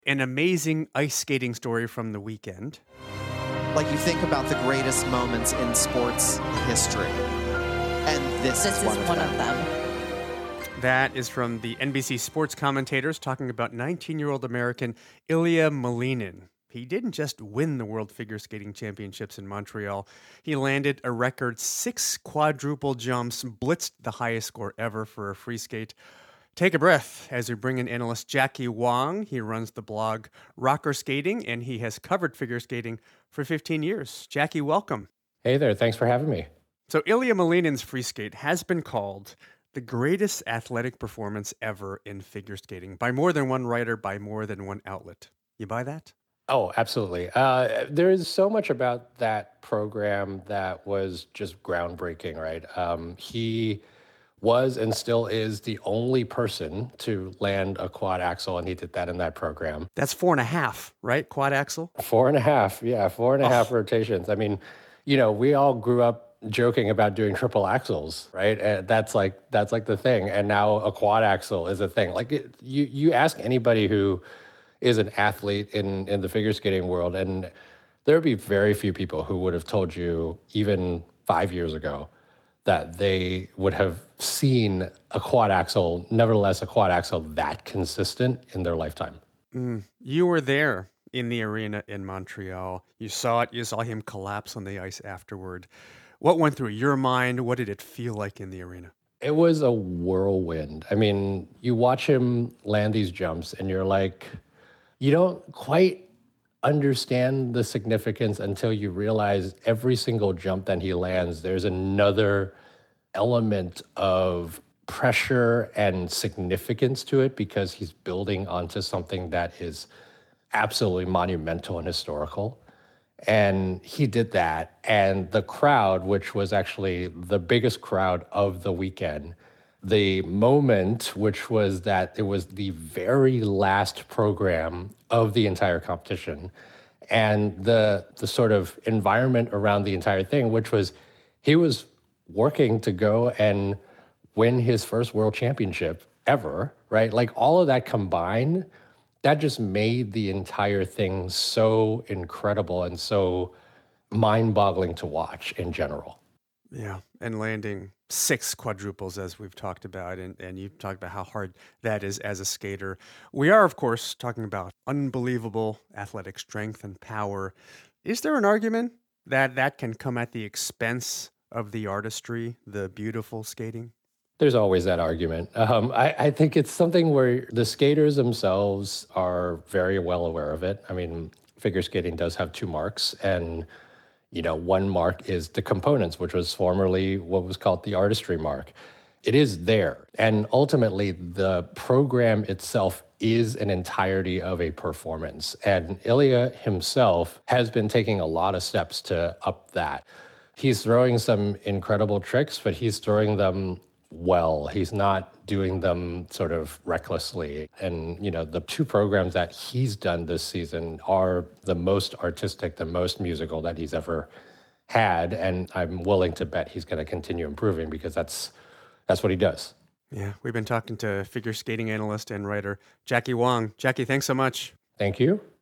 An amazing ice skating story from the weekend. Like you think about the greatest moments in sports history, and this This is is one of them. That is from the NBC sports commentators talking about 19-year-old American Ilya Malinin. He didn't just win the World Figure Skating Championships in Montreal. He landed a record 6 quadruple jumps, blitzed the highest score ever for a free skate. Take a breath as we bring in analyst Jackie Wong. He runs the blog Rocker Skating, and he has covered figure skating for 15 years. Jackie, welcome. Hey there, thanks for having me. So Ilya Malinin's free skate has been called the greatest athletic performance ever in figure skating by more than one writer, by more than one outlet. You buy that? Oh, absolutely. There is so much about that program that was just groundbreaking, right? He was and still is the only person to land a quad axle, and he did that in that program. That's 4.5, right? Quad axle? 4.5, yeah, 4.5 rotations. I mean, we all grew up joking about doing triple axles, right? And that's like the thing. And now a quad axle is a thing. Like you ask anybody who is an athlete in the figure skating world, and there would be very few people who would have told you even 5 years ago that they would have seen a quad axle, nevertheless a quad axle that consistent in their lifetime. You were there in the arena in Montreal. You saw it. You saw him collapse on the ice afterward. What went through your mind? What did it feel like in the arena? It was a whirlwind. I mean, you watch him land these jumps and you're like, you don't quite understand the significance until you realize every single jump that he lands, there's another element of pressure and significance to it because he's building onto something that is absolutely monumental and historical. And he did that. And the crowd, which was actually the biggest crowd of the weekend, the moment, which was that it was the very last program of the entire competition, and the sort of environment around the entire thing, which was he was working to go and win his first world championship ever, right? Like all of that combined, that just made the entire thing so incredible and so mind-boggling to watch in general. Yeah, and landing 6 quadruples, as we've talked about, and you've talked about how hard that is as a skater. We are, of course, talking about unbelievable athletic strength and power. Is there an argument that that can come at the expense of the artistry, the beautiful skating? There's always that argument. I think it's something where the skaters themselves are very well aware of it. I mean, figure skating does have 2 marks, and one mark is the components, which was formerly what was called the artistry mark. It is there. And ultimately, the program itself is an entirety of a performance. And Ilya himself has been taking a lot of steps to up that. He's throwing some incredible tricks, but he's throwing them well. He's not doing them sort of recklessly. And, the 2 programs that he's done this season are the most artistic, the most musical that he's ever had. And I'm willing to bet he's going to continue improving because that's what he does. Yeah, we've been talking to figure skating analyst and writer Jackie Wong. Jackie, thanks so much. Thank you.